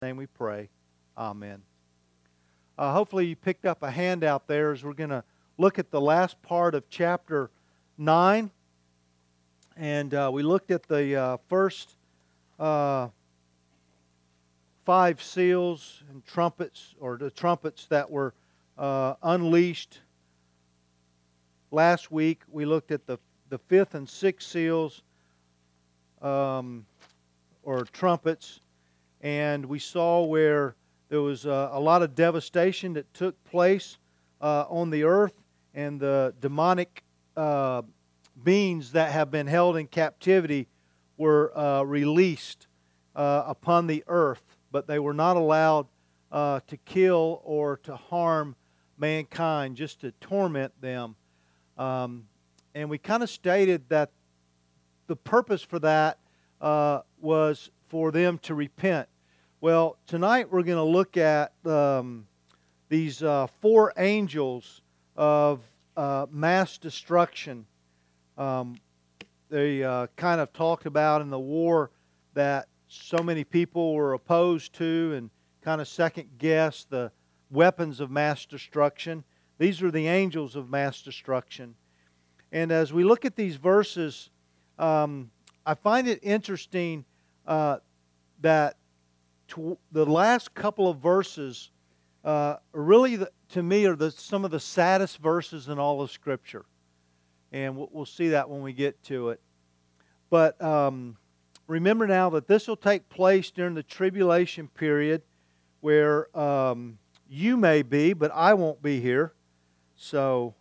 name we pray. Amen. Hopefully you picked up a handout there as we're going to look at the last part of chapter 9. And we looked at the first 5 seals and trumpets, or the trumpets that were unleashed. Last week we looked at the 5th and 6th seals, or trumpets. And we saw where there was a lot of devastation that took place on the earth, and the demonic beings that have been held in captivity were released upon the earth, but they were not allowed to kill or to harm mankind, just to torment them. And we kind of stated that the purpose for that was for them to repent. Well, tonight we're going to look at these 4 angels of mass destruction. They kind of talked about in the war that so many people were opposed to and kind of second-guessed the weapons of mass destruction. These are the angels of mass destruction. And as we look at these verses, I find it interesting that the last couple of verses really, to me, are some of the saddest verses in all of Scripture. And we'll see that when we get to it. But remember now that this will take place during the tribulation period, where you may be, but I won't be here. So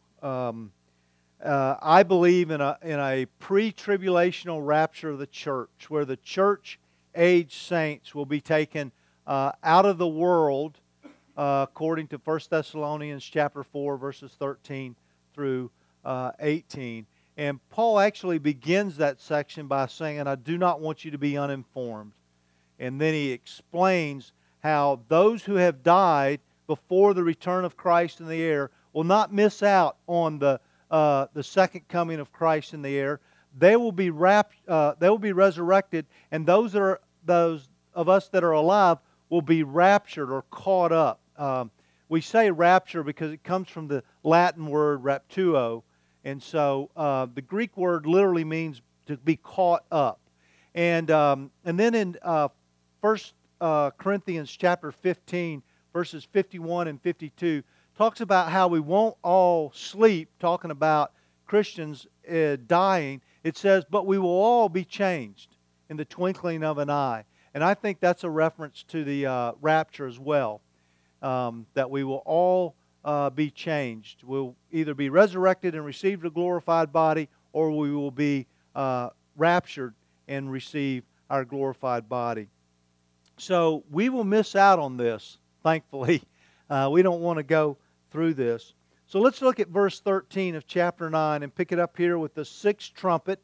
I believe in a pre-tribulational rapture of the church, where the church-age saints will be taken out of the world, according to 1 Thessalonians chapter 4, verses 13 through 18. And Paul actually begins that section by saying, "And I do not want you to be uninformed." And then he explains how those who have died before the return of Christ in the air will not miss out on the second coming of Christ in the air. They will be resurrected, and those of us that are alive will be raptured or caught up. We say rapture because it comes from the Latin word raptuo, and so the Greek word literally means to be caught up. And then in 1 Corinthians chapter 15, verses 51 and 52, talks about how we won't all sleep, talking about Christians dying. It says, but we will all be changed in the twinkling of an eye. And I think that's a reference to the rapture as well, that we will all be changed. We'll either be resurrected and receive a glorified body, or we will be raptured and receive our glorified body. So we will miss out on this, thankfully. We don't want to go through this. So let's look at verse 13 of chapter 9 and pick it up here with the 6th trumpet.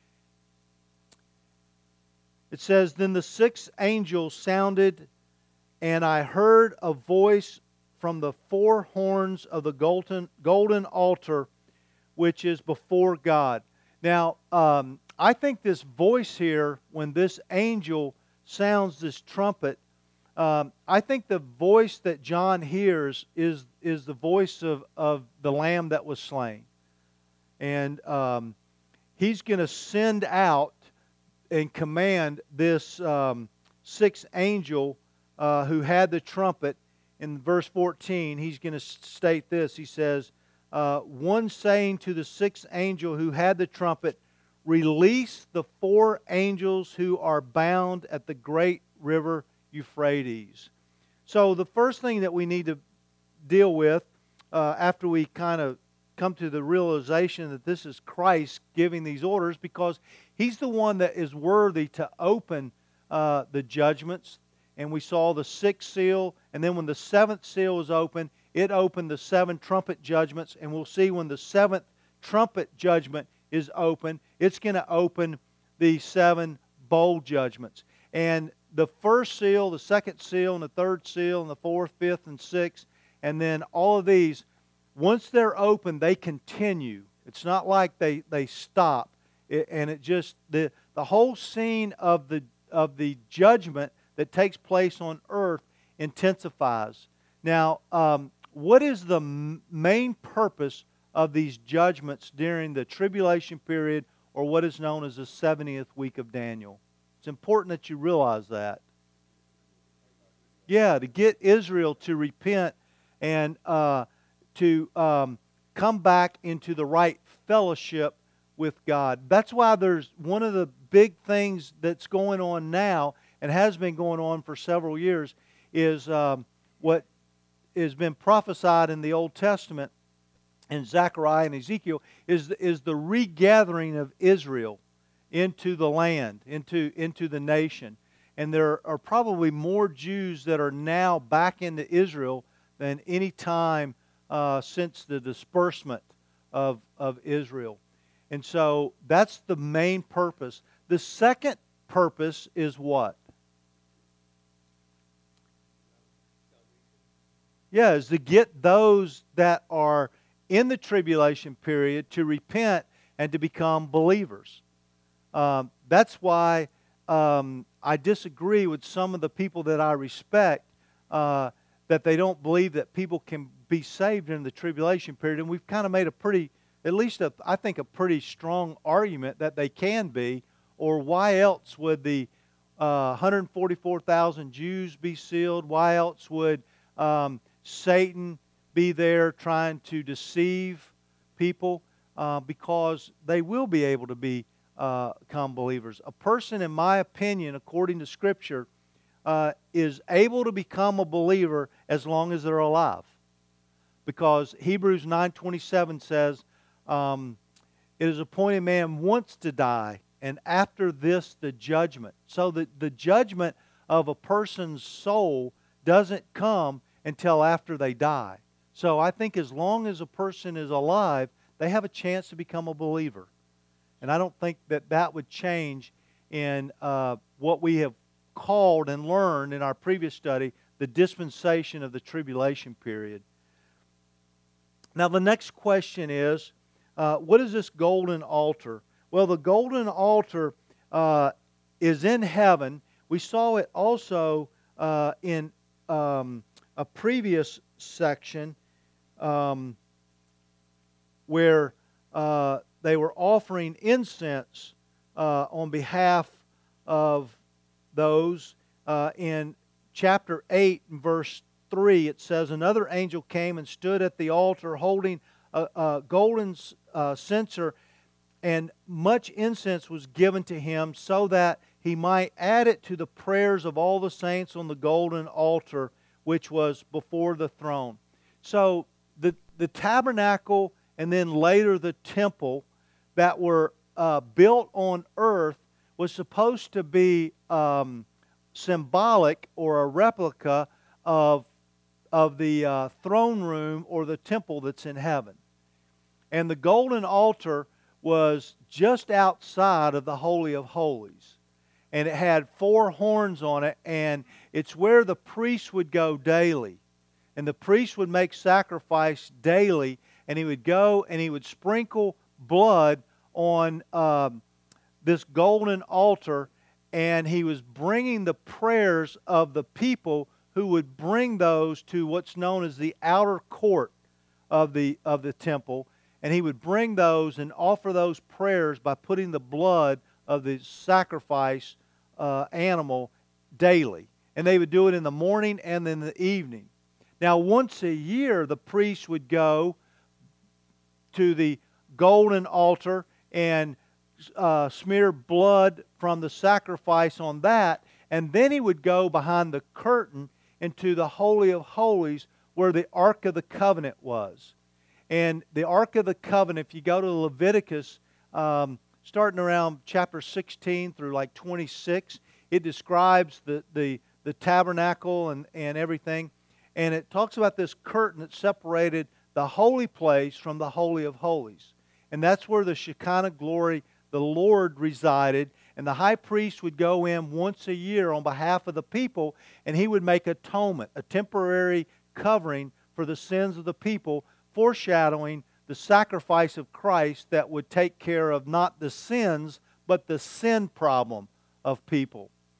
It says, "Then the 6th angel sounded, and I heard a voice from the 4 horns of the golden altar, which is before God." Now, I think this voice here, when this angel sounds this trumpet, I think the voice that John hears is the voice of the Lamb that was slain. And he's going to send out and command this 6th angel who had the trumpet. In verse 14, he's going to state this. He says, one saying to the 6th angel who had the trumpet, "Release the 4 angels who are bound at the great river Euphrates." So the first thing that we need to deal with after we kind of come to the realization that this is Christ giving these orders, because He's the one that is worthy to open the judgments. And we saw the 6th seal, and then when the 7th seal was opened, it opened the 7 trumpet judgments. And we'll see when the 7th trumpet judgment is open, it's going to open the 7 bowl judgments. And the first seal, the 2nd seal, and the 3rd seal, and the 4th, 5th, and 6th, and then all of these, once they're open, they continue. It's not like they stop. And it just, the whole scene of the judgment that takes place on earth intensifies. Now, what is the main purpose of these judgments during the tribulation period, or what is known as the 70th week of Daniel? It's important that you realize that. Yeah, to get Israel to repent and to come back into the right fellowship with God. That's why there's one of the big things that's going on now and has been going on for several years is what has been prophesied in the Old Testament in Zechariah and Ezekiel is the regathering of Israel into the land, into the nation. And there are probably more Jews that are now back into Israel than any time since the disbursement of Israel. And so that's the main purpose. The second purpose is what? Yeah, is to get those that are in the tribulation period to repent and to become believers. That's why I disagree with some of the people that I respect that they don't believe that people can be saved in the tribulation period. And we've kind of made a pretty, at least I think a pretty strong argument that they can be, or why else would the 144,000 Jews be sealed? Why else would Satan be there trying to deceive people? Because they will be able to become believers. A person, in my opinion, according to Scripture, is able to become a believer as long as they're alive. Because Hebrews 9:27 says, it is appointed man once to die, and after this the judgment. So the judgment of a person's soul doesn't come until after they die. So I think as long as a person is alive, they have a chance to become a believer. And I don't think that would change in what we have called and learned in our previous study, the dispensation of the tribulation period. Now the next question is, what is this golden altar? Well, the golden altar is in heaven. We saw it also in a previous section where they were offering incense on behalf of those. In chapter 8 and verse 3, it says, another angel came and stood at the altar holding a golden censer, and much incense was given to him so that he might add it to the prayers of all the saints on the golden altar which was before the throne. So the tabernacle and then later the temple that were built on earth was supposed to be symbolic or a replica of the throne room or the temple that's in heaven. And the golden altar was just outside of the Holy of Holies. And it had 4 horns on it, and it's where the priest would go daily. And the priest would make sacrifice daily, and he would go and he would sprinkle blood on this golden altar, and he was bringing the prayers of the people who would bring those to what's known as the outer court of the temple. And he would bring those and offer those prayers by putting the blood of the sacrifice animal daily. And they would do it in the morning and in the evening. Now, once a year, the priest would go to the golden altar and smear blood from the sacrifice on that. And then he would go behind the curtain into the Holy of Holies where the Ark of the Covenant was. And the Ark of the Covenant, if you go to Leviticus, starting around chapter 16 through like 26, it describes the tabernacle and everything. And it talks about this curtain that separated the holy place from the Holy of Holies. And that's where the Shekinah glory, the Lord, resided. And the high priest would go in once a year on behalf of the people, and he would make atonement, a temporary covering for the sins of the people, foreshadowing the sacrifice of Christ that would take care of not the sins, but the sin problem of people.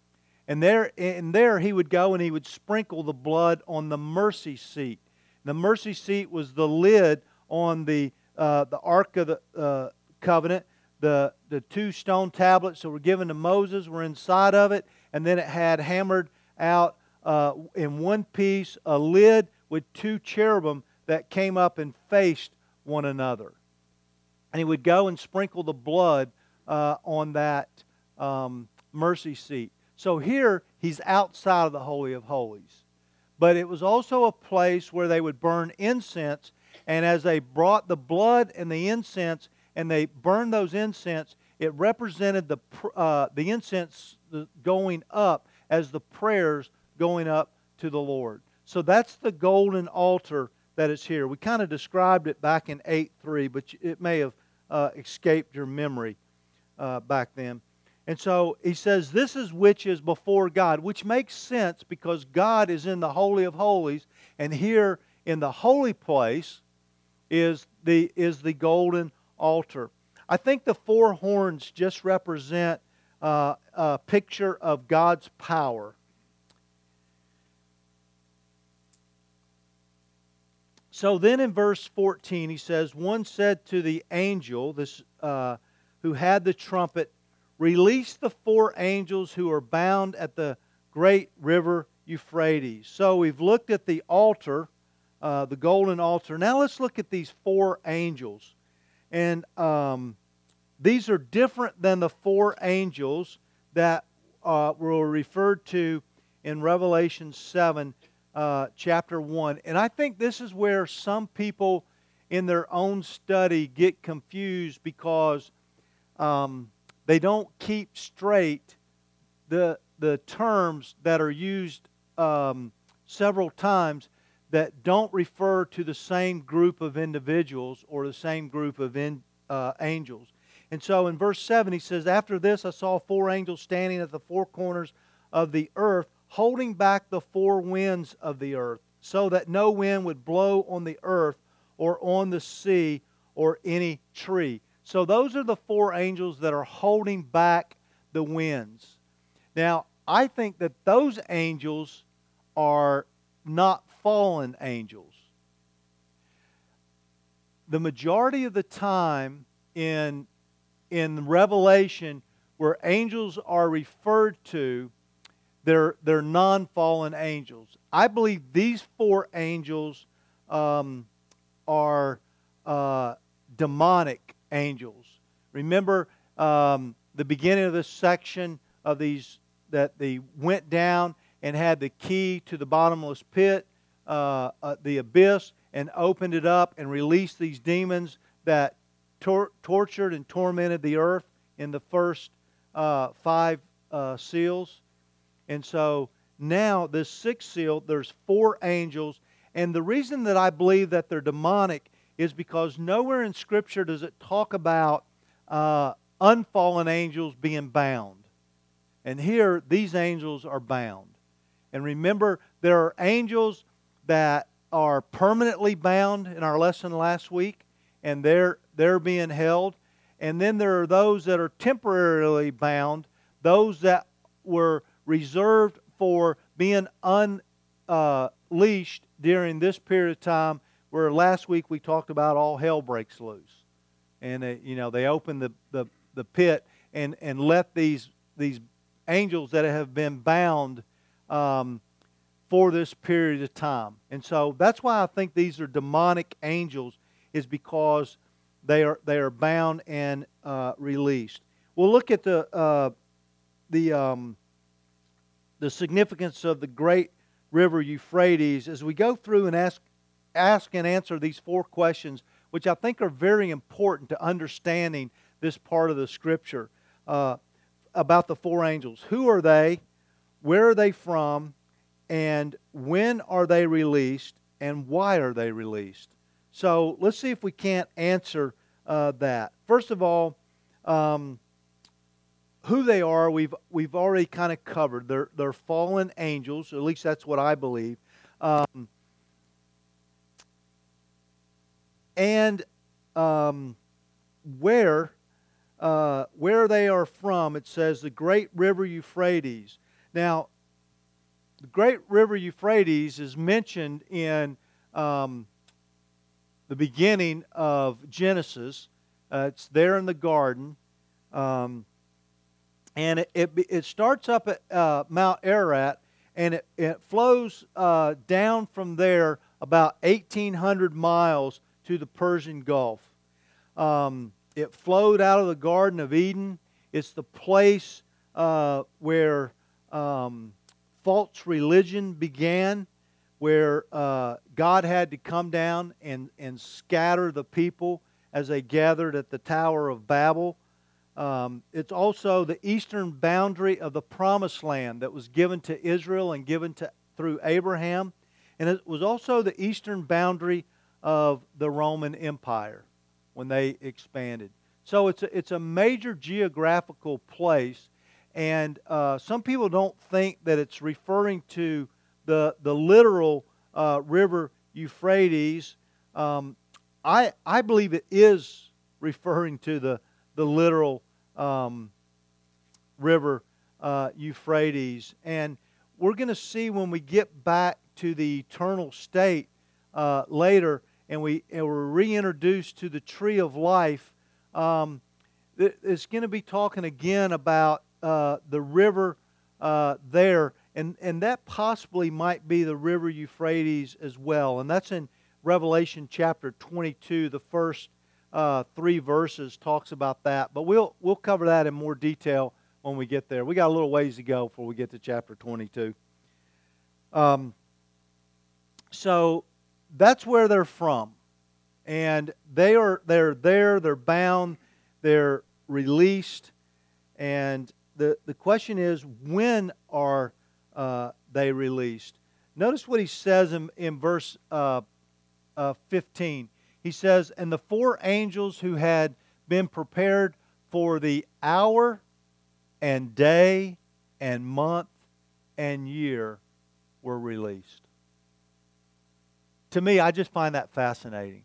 And there he would go and he would sprinkle the blood on the mercy seat. The mercy seat was the lid on the Ark of the Covenant. The two stone tablets that were given to Moses were inside of it, and then it had hammered out in one piece a lid with two cherubim that came up and faced one another. And he would go and sprinkle the blood on that mercy seat. So here he's outside of the Holy of Holies. But it was also a place where they would burn incense, and as they brought the blood and the incense and they burned those incense, it represented the incense going up as the prayers going up to the Lord. So that's the golden altar that is here. We kind of described it back in 8:3, but it may have escaped your memory back then. And so he says, this is which is before God, which makes sense because God is in the Holy of Holies, and here in the holy place is the golden altar. I think the four horns just represent a picture of God's power. So then in verse 14 he says, one said to the angel who had the trumpet, release the four angels who are bound at the great river Euphrates. So we've looked at the altar, the golden altar. Now let's look at these four angels. And these are different than the four angels that were referred to in Revelation 7, chapter 1. And I think this is where some people in their own study get confused because they don't keep straight the terms that are used several times that don't refer to the same group of individuals or the same group of angels. And so in verse 7 he says, after this I saw four angels standing at the four corners of the earth, holding back the four winds of the earth, so that no wind would blow on the earth or on the sea or any tree. So those are the four angels that are holding back the winds. Now, I think that those angels are not fallen angels. The majority of the time in Revelation where angels are referred to, they're non-fallen angels. I believe these four angels are demonic angels. Remember the beginning of this section of these, that they went down and had the key to the bottomless pit, the abyss, and opened it up and released these demons that tortured and tormented the earth in the first 5 seals. And so now this sixth seal, there's four angels. And the reason that I believe that they're demonic is because nowhere in Scripture does it talk about unfallen angels being bound. And here, these angels are bound. And remember, there are angels that are permanently bound in our lesson last week, and they're being held. And then there are those that are temporarily bound, those that were reserved for being unleashed during this period of time, where last week we talked about all hell breaks loose. And they open the pit and let these angels that have been bound for this period of time. And so that's why I think these are demonic angels, is because they are bound and released. We'll look at the significance of the great river Euphrates as we go through and ask and answer these four questions, which I think are very important to understanding this part of the Scripture about the four angels. Who are they? Where are they from? And when are they released? And why are they released? So let's see if we can't answer that. First of all, who they are, we've already kind of covered. They're fallen angels, or at least that's what I believe. And where they are from, it says the great river Euphrates. Now, the great river Euphrates is mentioned in the beginning of Genesis. It's there in the garden. And it starts up at Mount Ararat, and it flows down from there about 1,800 miles to the Persian Gulf. It flowed out of the Garden of Eden. It's the place where false religion began, where God had to come down and scatter the people as they gathered at the Tower of Babel. It's also the eastern boundary of the Promised Land that was given to Israel and given through Abraham. And it was also the eastern boundary of the Roman Empire when they expanded. So it's a major geographical place, and some people don't think that it's referring to the literal river Euphrates. I believe it is referring to the literal river Euphrates, and we're going to see when we get back to the eternal state later, and we're reintroduced to the tree of life. It's going to be talking again about the river there, and that possibly might be the river Euphrates as well, and that's in Revelation chapter 22. The first 3 verses talks about that, but we'll cover that in more detail when we get there. We got a little ways to go before we get to chapter 22. So that's where they're from, and they're there. They're bound. They're released, and the question is, when are they released? Notice what he says in verse 15. He says, "And the 4 angels who had been prepared for the hour and day and month and year were released." To me, I just find that fascinating.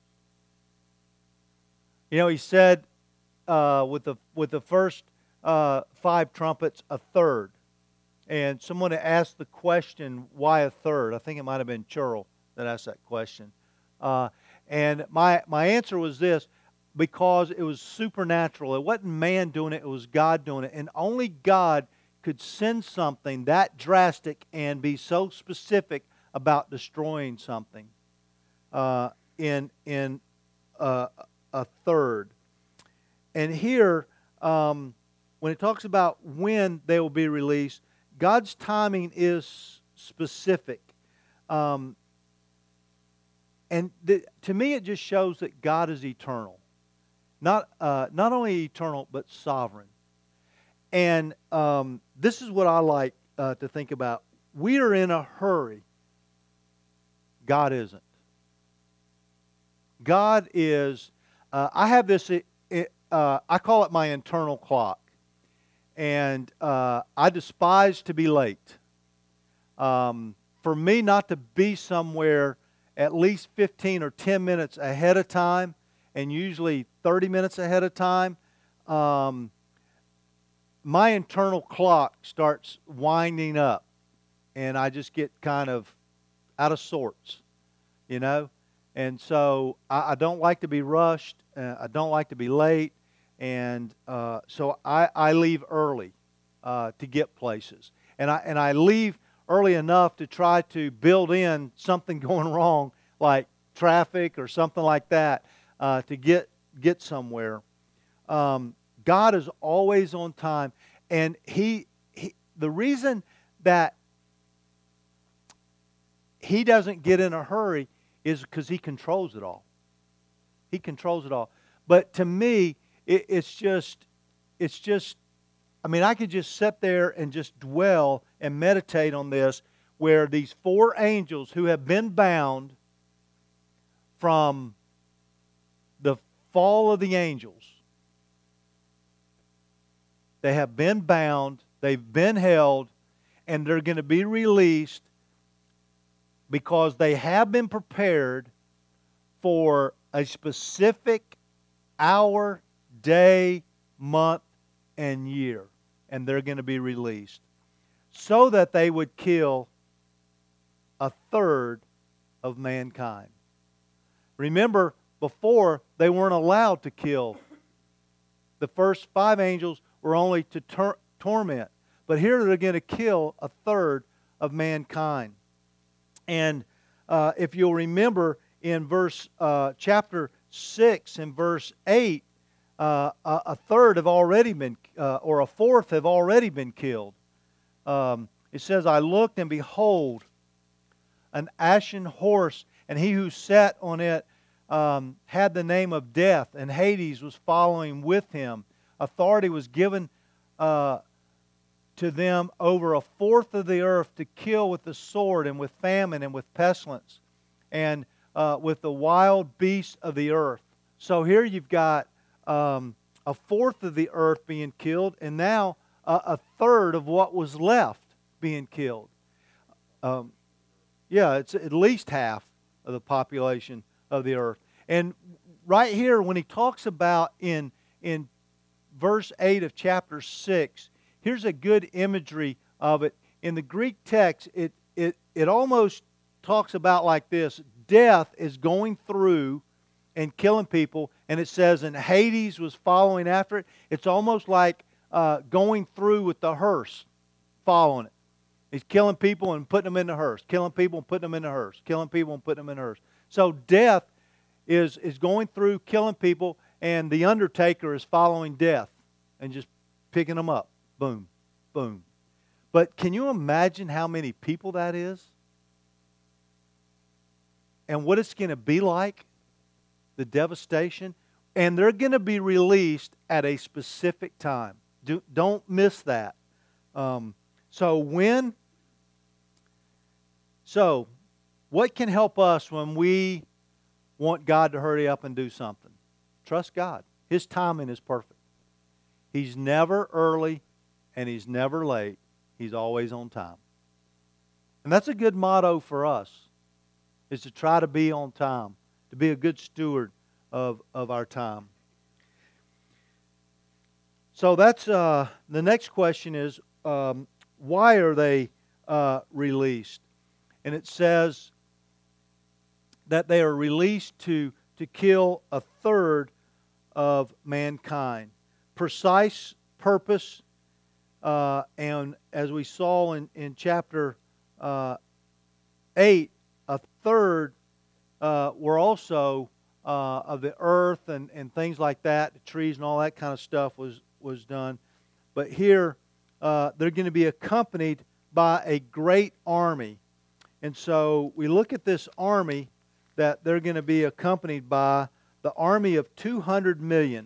You know, he said with the first 5 trumpets, a third. And someone asked the question, why a third? I think it might have been Churl that asked that question. And my answer was this: because it was supernatural. It wasn't man doing it, it was God doing it. And only God could send something that drastic and be so specific about destroying something in a third. And here, when it talks about when they will be released, God's timing is specific. And to me, it just shows that God is eternal. Not only eternal, but sovereign. And this is what I like to think about. We are in a hurry. God isn't. God is, I have this, I call it my internal clock. And I despise to be late. For me not to be somewhere at least 15 or 10 minutes ahead of time, and usually 30 minutes ahead of time, my internal clock starts winding up, and I just get kind of out of sorts, you know. And so I don't like to be rushed. I don't like to be late, and so I leave early to get places, and I leave early enough to try to build in something going wrong, like traffic or something like that, to get somewhere. God is always on time, and he the reason that He doesn't get in a hurry is because He controls it all. He controls it all. But to me, it's just, I mean, I could just sit there and just dwell and meditate on this, where these 4 angels who have been bound from the fall of the angels, they have been bound, they've been held, and they're going to be released because they have been prepared for a specific hour, day, month, and year. And they're going to be released. so that they would kill a third of mankind. Remember, before they weren't allowed to kill. The first 5 angels were only to torment. But here they're going to kill a third of mankind. And if you'll remember in chapter 6 and verse 8, a third have already been, or a fourth have already been killed. It says, I looked and behold, an ashen horse, and he who sat on it had the name of Death, and Hades was following with him. Authority was given to them over a fourth of the earth to kill with the sword and with famine and with pestilence and with the wild beasts of the earth. So here you've got a fourth of the earth being killed, and now a third of what was left being killed. It's at least half of the population of the earth. And right here, when he talks about in verse 8 of chapter 6, here's a good imagery of it. In the Greek text, it almost talks about like this. Death is going through and killing people, and it says, and Hades was following after it. It's almost like going through with the hearse, following it. He's killing people and putting them in the hearse, killing people and putting them in the hearse, killing people and putting them in the hearse. So death is going through, killing people, and the undertaker is following death and just picking them up. Boom, boom. But can you imagine how many people that is? And what it's going to be like? The devastation. And they're going to be released at a specific time. Don't miss that. So what can help us when we want God to hurry up and do something? Trust God. His timing is perfect. He's never early and He's never late. He's always on time. And that's a good motto for us, is to try to be on time, to be a good steward of our time. So that's the next question is, why are they released? And it says that they are released to kill a third of mankind. Precise purpose, and as we saw in chapter 8, a third were also of the earth and things like that, the trees and all that kind of stuff was done. But here, they're going to be accompanied by a great army. And so we look at this army that they're going to be accompanied by, the army of 200 million.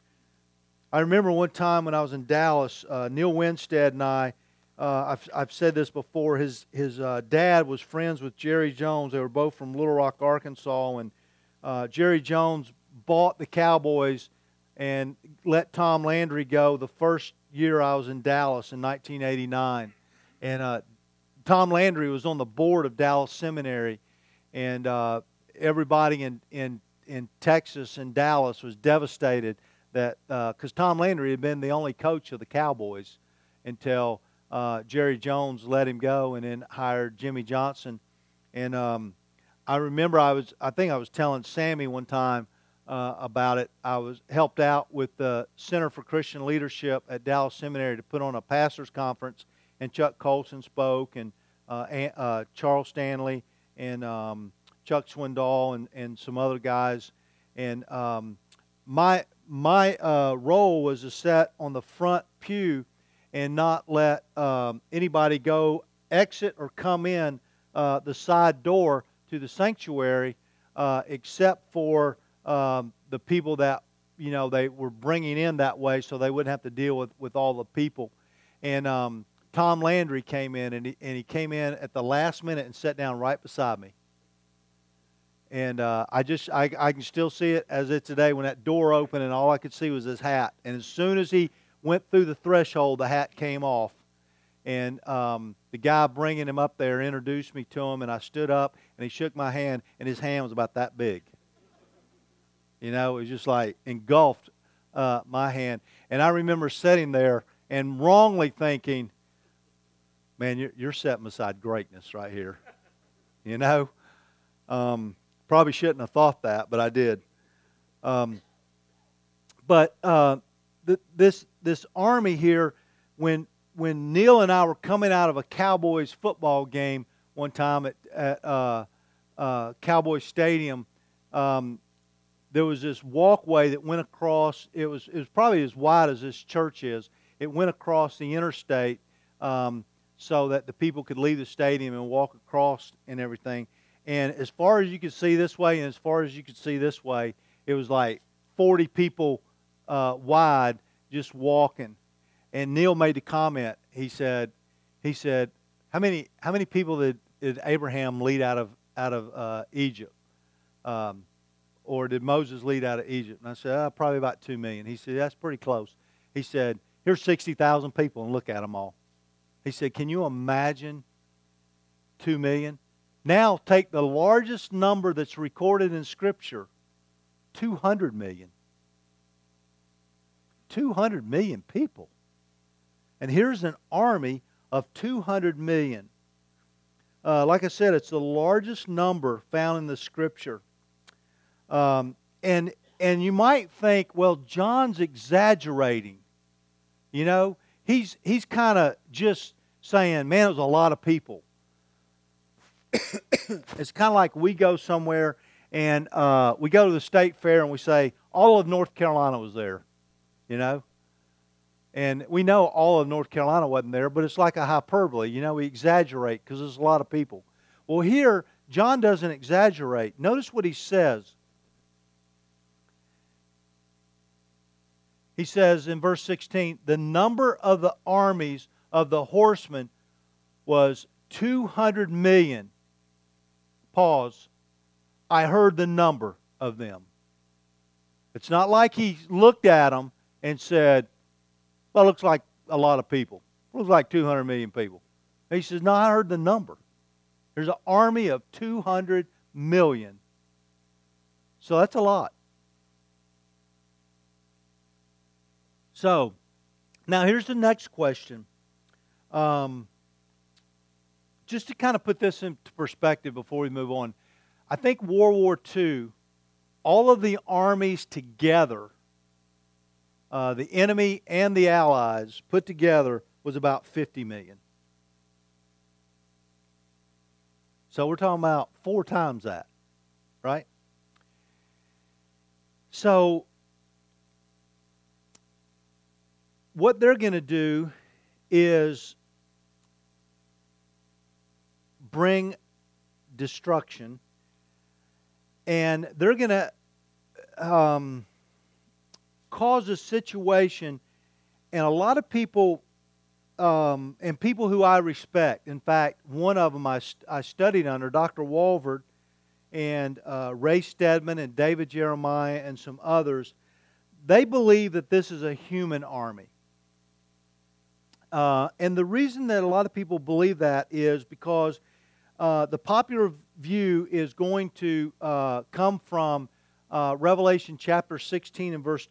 I remember one time when I was in Dallas, Neil Winstead and I've said this before, his dad was friends with Jerry Jones. They were both from Little Rock, Arkansas, and Jerry Jones bought the Cowboys and let Tom Landry go the first year I was in Dallas in 1989. And Tom Landry was on the board of Dallas Seminary, and everybody in Texas and Dallas was devastated that because Tom Landry had been the only coach of the Cowboys until Jerry Jones let him go and then hired Jimmy Johnson. And I remember I think I was telling Sammy one time about it. I was helped out with the Center for Christian Leadership at Dallas Seminary to put on a pastors' conference, and Chuck Colson spoke, and Charles Stanley, and Chuck Swindoll, and some other guys. And my role was to sit on the front pew and not let anybody exit or come in the side door to the sanctuary, except for the people that they were bringing in that way, so they wouldn't have to deal with all the people. And Tom Landry came in, and he came in at the last minute and sat down right beside me. And I can still see it as it's today, when that door opened and all I could see was his hat. And as soon as he went through the threshold, the hat came off. And the guy bringing him up there introduced me to him, and I stood up, and he shook my hand, and his hand was about that big. It was just like engulfed my hand. And I remember sitting there and wrongly thinking, Man, you're setting beside greatness right here. You know? Probably shouldn't have thought that, but I did. Um, this army here, when Neil and I were coming out of a Cowboys football game one time at Cowboys Stadium, there was this walkway that went across. It was probably as wide as this church is. It went across the interstate so that the people could leave the stadium and walk across and everything. And as far as you could see this way and as far as you could see this way, it was like 40 people wide just walking. And Neil made the comment. He said, how many people did Abraham lead out of Egypt? Or did Moses lead out of Egypt? And I said, probably about 2 million. He said, that's pretty close. He said, here's 60,000 people, and look at them all. He said, can you imagine 2 million? Now take the largest number that's recorded in Scripture, 200 million. 200 million people. And here's an army of 200 million. Like I said, it's the largest number found in the Scripture. And you might think, well, John's exaggerating. You know, he's kind of just saying, man, it was a lot of people. It's kind of like we go somewhere and we go to the state fair and we say, all of North Carolina was there, you know. And we know all of North Carolina wasn't there, but it's like a hyperbole. You know, we exaggerate because there's a lot of people. Well, here, John doesn't exaggerate. Notice what he says. He says in verse 16, the number of the armies of the horsemen was 200 million. Pause. I heard the number of them. It's not like he looked at them and said, well, it looks like a lot of people. It looks like 200 million people. He says, no, I heard the number. There's an army of 200 million. So that's a lot. So, now here's the next question. Just to kind of put this into perspective before we move on. I think World War II, all of the armies together, the enemy and the Allies put together, was about 50 million. So we're talking about 4 times that, right? So what they're going to do is bring destruction, and they're going to cause a situation, and a lot of people, and people who I respect. In fact, one of them I studied under, Dr. Walvoord, and Ray Stedman and David Jeremiah and some others. They believe that this is a human army. And the reason that a lot of people believe that is because the popular view is going to come from Revelation chapter 16 and verse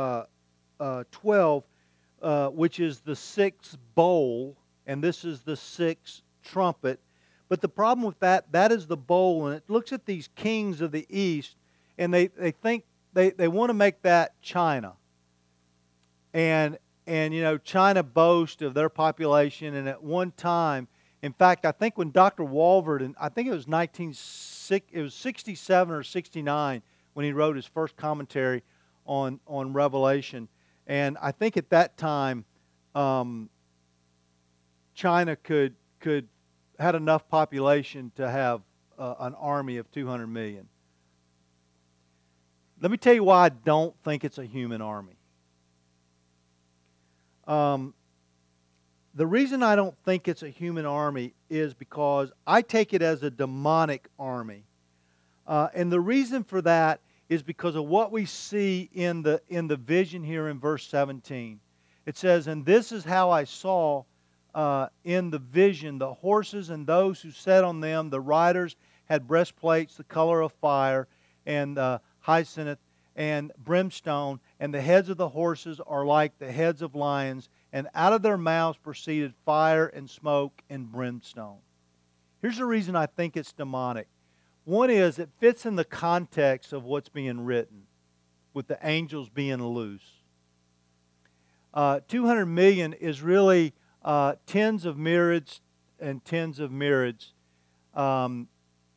12, which is the 6th bowl, and this is the 6th trumpet. But the problem with that is the bowl, and it looks at these kings of the east, and they think they want to make that China. And you know, China boasts of their population, and at one time, in fact, I think when Dr. Walvoord, and I think it was 67 or 69 when he wrote his first commentary on Revelation, and I think at that time, China could had enough population to have an army of 200 million. Let me tell you why I don't think it's a human army. The reason I don't think it's a human army is because I take it as a demonic army. And the reason for that is because of what we see in the vision here in verse 17. It says, and this is how I saw in the vision the horses and those who sat on them. The riders had breastplates the color of fire and hyacinth and brimstone, and the heads of the horses are like the heads of lions, and out of their mouths proceeded fire and smoke and brimstone. Here's the reason I think it's demonic. One is it fits in the context of what's being written, with the angels being loose. 200 million is really tens of myriads and tens of myriads. And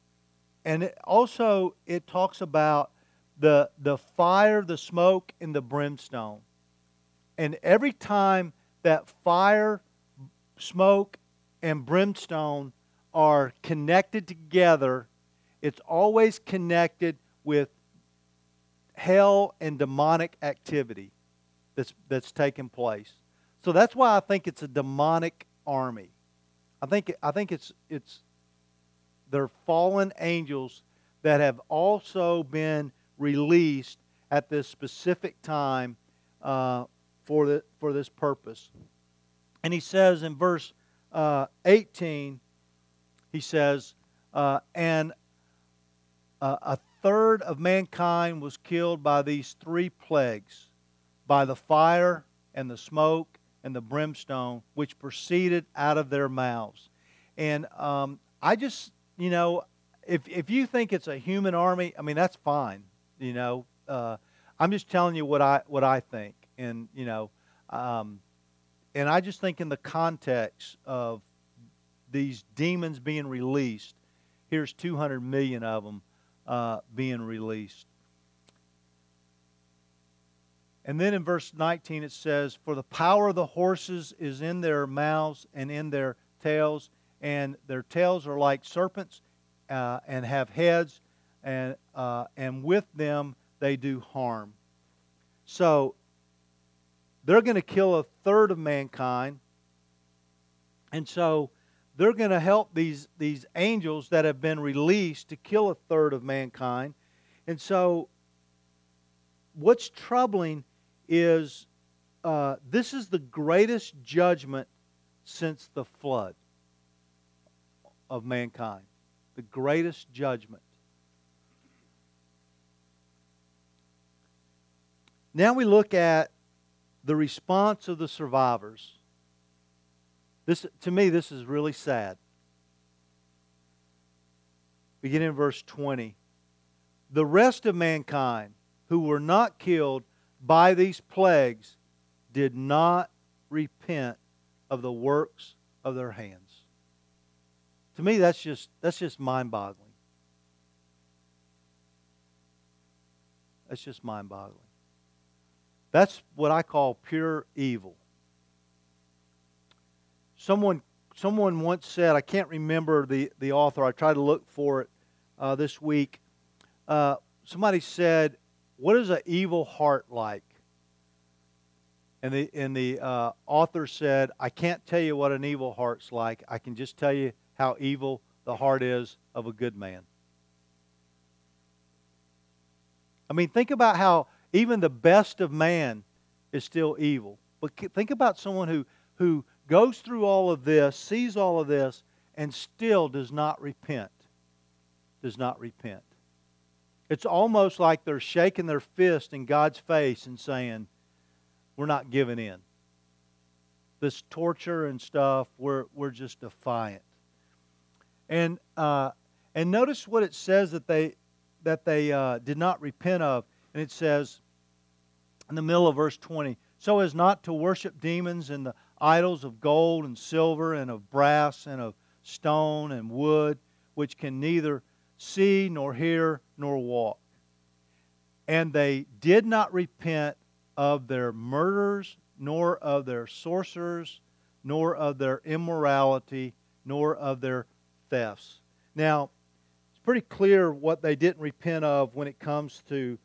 it talks about the fire, the smoke, and the brimstone. And every time that fire, smoke, and brimstone are connected together, it's always connected with hell and demonic activity that's taking place. So that's why I think it's a demonic army. I think it's they're fallen angels that have also been released at this specific time for this purpose. And he says in verse 18, he says, and a third of mankind was killed by these three plagues, by the fire and the smoke and the brimstone, which proceeded out of their mouths. And I just, if you think it's a human army, I mean, that's fine. I'm just telling you what I think, and and I just think in the context of these demons being released, here's 200 million of them being released. And then in verse 19 it says, "For the power of the horses is in their mouths and in their tails, and their tails are like serpents and have heads, and with them they do harm." So they're going to kill a third of mankind, and so they're going to help these angels that have been released to kill a third of mankind. And so what's troubling is this is the greatest judgment since the flood of mankind. The greatest judgment. Now we look at the response of the survivors. To me, this is really sad. Beginning in verse 20. "The rest of mankind who were not killed by these plagues did not repent of the works of their hands." To me, that's just mind-boggling. That's just mind-boggling. That's what I call pure evil. Someone once said, I can't remember the author, I tried to look for it this week. Somebody said, "What is an evil heart like?" And the author said, "I can't tell you what an evil heart's like. I can just tell you how evil the heart is of a good man." I mean, think about how even the best of man is still evil. But think about someone who goes through all of this, sees all of this, and still does not repent. Does not repent. It's almost like they're shaking their fist in God's face and saying, "We're not giving in. This torture and stuff, we're just defiant." And notice what it says that they did not repent of. And it says in the middle of verse 20, "So as not to worship demons and the idols of gold and silver and of brass and of stone and wood, which can neither see nor hear nor walk. And they did not repent of their murders, nor of their sorcerers, nor of their immorality, nor of their thefts." Now, it's pretty clear what they didn't repent of when it comes to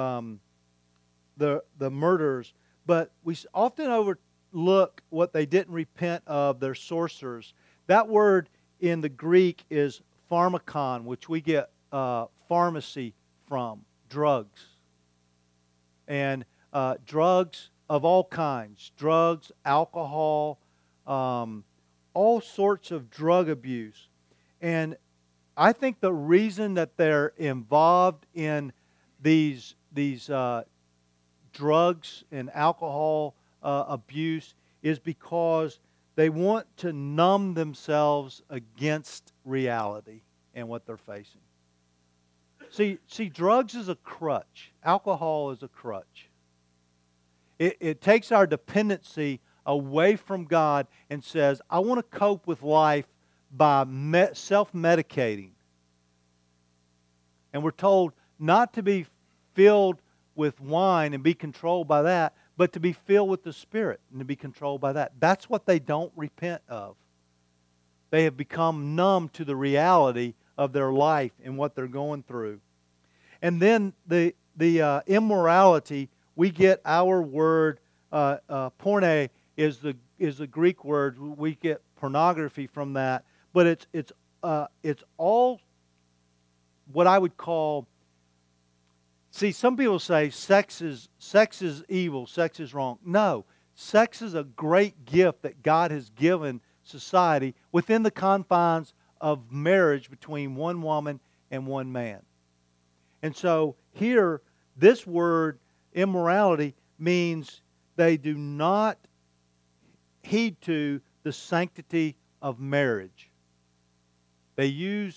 the murders, but we often overlook what they didn't repent of, their sorcerers. That word in the Greek is pharmakon, which we get pharmacy from, drugs. And drugs of all kinds, drugs, alcohol, all sorts of drug abuse. And I think the reason that they're involved in these drugs and alcohol abuse is because they want to numb themselves against reality and what they're facing. See, drugs is a crutch. Alcohol is a crutch. It takes our dependency away from God and says, I want to cope with life by self-medicating. And we're told not to be filled with wine and be controlled by that, but to be filled with the Spirit and to be controlled by that. That's what they don't repent of. They have become numb to the reality of their life and what they're going through. And then the immorality, we get our word, porne is the Greek word. We get pornography from that. But it's all what I would call. See, some people say sex is evil, sex is wrong. No, sex is a great gift that God has given society within the confines of marriage between one woman and one man. And so here, this word immorality means they do not heed to the sanctity of marriage. They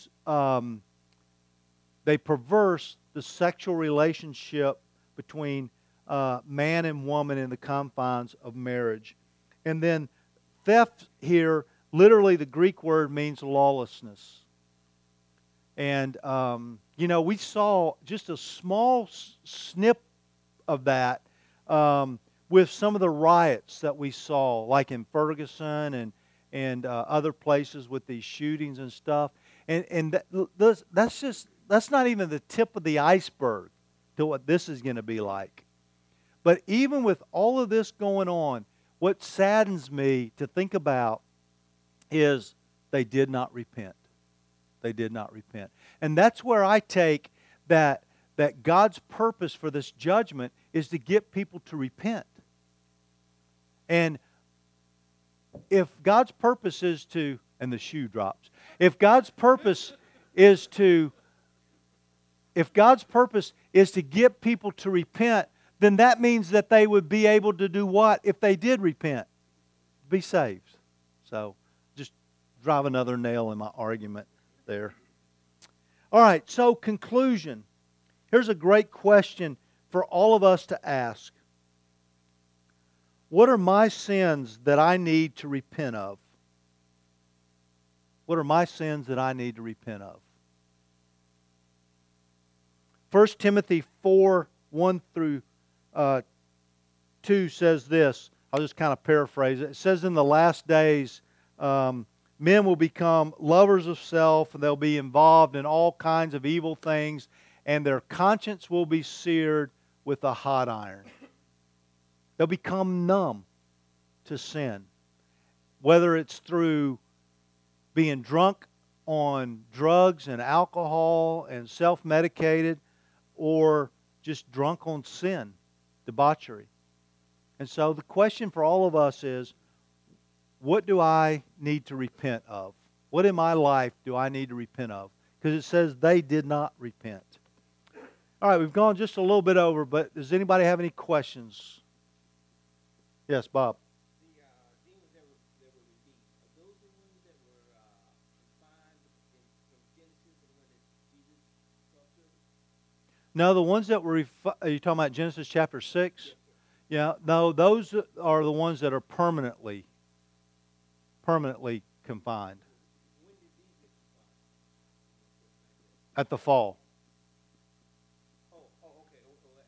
perverse the sexual relationship between man and woman in the confines of marriage. And then theft here, literally the Greek word means lawlessness. And, we saw just a small snip of that with some of the riots that we saw, like in Ferguson and other places with these shootings and stuff. And that's not even the tip of the iceberg to what this is going to be like. But even with all of this going on, what saddens me to think about is they did not repent. They did not repent. And that's where I take that God's purpose for this judgment is to get people to repent. And if God's purpose is to, and the shoe drops, if God's purpose is to get people to repent, then that means that they would be able to do what if they did repent? Be saved. So, just drive another nail in my argument there. All right, so conclusion. Here's a great question for all of us to ask. What are my sins that I need to repent of? What are my sins that I need to repent of? 1 Timothy 4, 1 through 2 says this. I'll just kind of paraphrase it. It says, in the last days, men will become lovers of self, and they'll be involved in all kinds of evil things, and their conscience will be seared with a hot iron. They'll become numb to sin, whether it's through being drunk on drugs and alcohol and self-medicated, or just drunk on sin, debauchery. And so the question for all of us is, what do I need to repent of? What in my life do I need to repent of? Because it says they did not repent. All right, we've gone just a little bit over, but does anybody have any questions? Yes, Bob. The demons that were released, are those the ones that were confined from Genesis, the one that Jesus talked to? No, the ones that were, are you talking about Genesis chapter 6? Yes, Yeah, no, those are the ones that are permanently confined when did these get confined? at the fall. Okay. You mean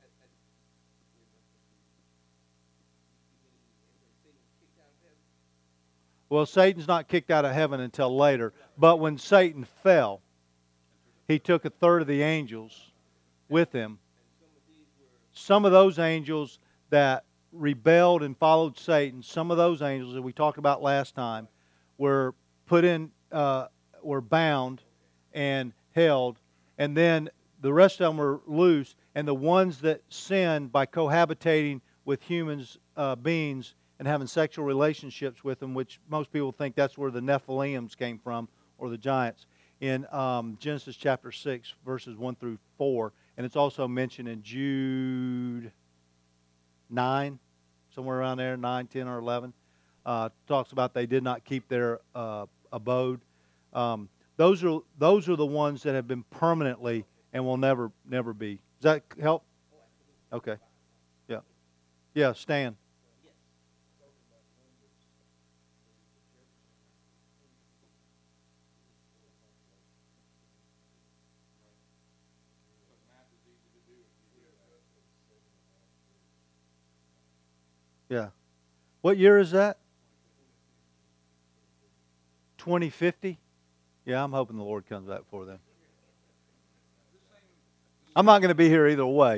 when Satan was kicked out of heaven? Well, Satan's not kicked out of heaven until later, but when Satan fell, he took a third of the angels with him. And some of these were Some of those angels that rebelled and followed Satan, some of those angels that we talked about last time, were were bound and held, and then the rest of them were loose. And the ones that sinned by cohabitating with humans, beings, and having sexual relationships with them, which most people think that's where the Nephilims came from, or the giants, in Genesis chapter 6, verses 1 through 4. And it's also mentioned in Jude 9, somewhere around there, 9, 10, or 11. talks about they did not keep their abode. Those are the ones that have been permanently and will never be. Does that help? Okay. Yeah. Yeah, Stan. Yeah. What year is that? 2050? Yeah, I'm hoping the Lord comes back before then. I'm not going to be here either way.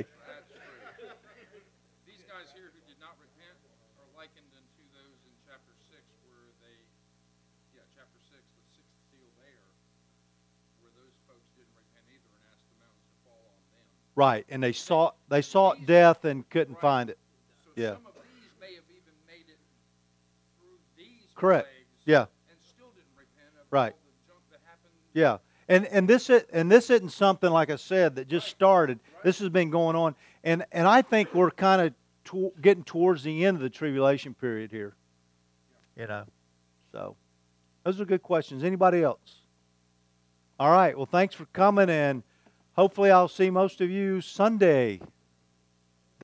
These guys here who did not repent are likened unto those in chapter 6 where chapter 6, the sixth seal there, where those folks didn't repent either and asked the mountains to fall on them. Right, and they sought death and couldn't find it. So Yeah. some of these may have even made it through these Correct. plagues Yeah. and still didn't repent of Right. all the junk that happened. Yeah. And this isn't something, like I said, that just started. This has been going on, and I think we're kind of getting towards the end of the tribulation period here. So those are good questions. Anybody else? All right. Well, thanks for coming, and hopefully I'll see most of you Sunday.